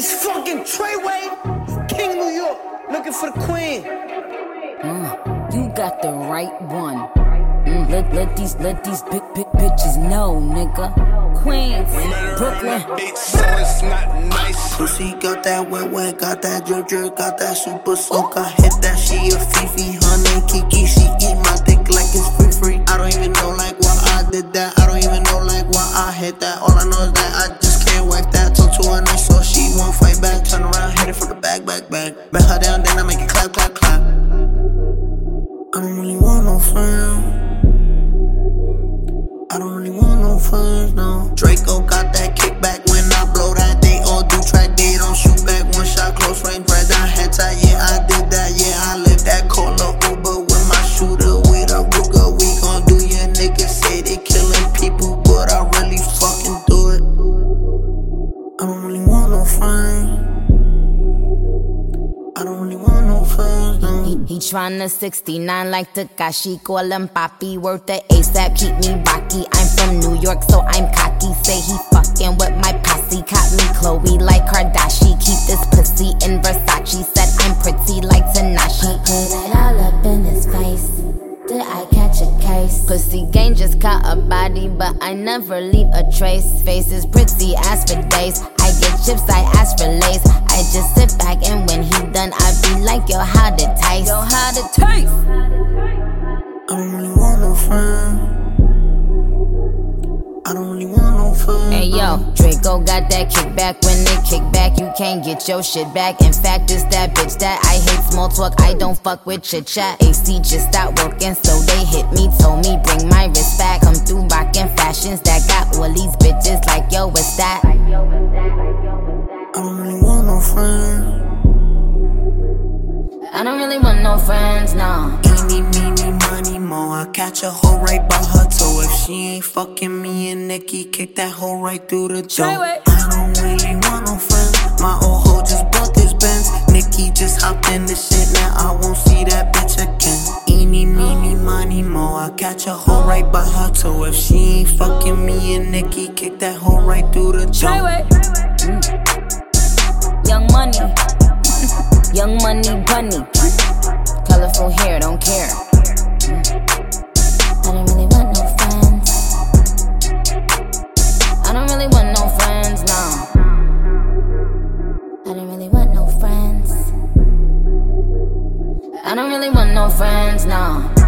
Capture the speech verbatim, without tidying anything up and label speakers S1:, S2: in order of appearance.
S1: It's fucking Treyway, King New York, looking for the queen.
S2: Mm, you got the right one. Mm, let, let these let these big big bitches know, nigga. Queens, Brooklyn.
S3: So it's not nice.
S4: Pussy got that wet wet, got that drip drip, got that super soak. I hit that, she a Fifi, honey Kiki. She eat my dick like it's free free. I don't even know like why I did that. I don't even know like why I hit that. All I know is that I just can't wipe that. Talk to her nice so she won't fight back. Turn around, hit it from the back, back, back. Bet her down, then I make it clap, clap, clap. I don't really want no friends. I don't really want no friends, no. Draco got that kickback when I blow that. They all do track, they don't shoot back. One shot, close range, red dot, head tie. Yeah, I did that, yeah, I lived that. Call a Uber with my shooter, with a Ruger. We gon' do your niggas say they killing people, but I really fucking do it. I don't really want no friends. I don't really want no friends, no.
S2: He, he tryna sixty-nine like Takashi, call him Papi, worth the ASAP, keep me rocky. I'm from New York, so I'm cocky. Say he fucking with my posse, caught me Chloe like Kardashian. Keep this pussy in Versace, said I'm pretty like Tanashi.
S5: Put it all up in his face. Did I catch a case?
S2: Pussy gang just caught a body, but I never leave a trace. Face is pretty as for days. I get chips, I ask for lace. I just sit back and when he done, I be like, yo, how'd it taste? Yo, how'd it taste?
S4: I don't really want no friends. I don't really want no friends.
S2: Hey yo, Draco got that kickback. When they kick back, you can't get your shit back. In fact, it's that bitch that I hate small talk. I don't fuck with chit chat. A C just stopped working, so they hit me, told me bring my wrist back. Come through rockin' fashions that got all these bitches like yo, what's that?
S4: I don't really want no friends.
S2: I don't really want no friends, no.
S4: Eeny, meeny, money, mo. I catch a hoe right by her toe. If she ain't fucking me and Nikki, kick that hoe right through the door. I don't really want no friends. My old hoe just bought this Benz. Nikki just hopped in the shit, now I won't see that bitch again. Eeny, meeny, money, mo. I catch a hoe right by her toe. If she ain't fucking me and Nikki, kick that hoe right through the door.
S2: Mm. Young money. Young money bunny, colorful hair, don't care.
S5: I don't really want no friends.
S2: I don't really want no friends, no.
S5: I don't really want no friends.
S2: I don't really want no friends, no.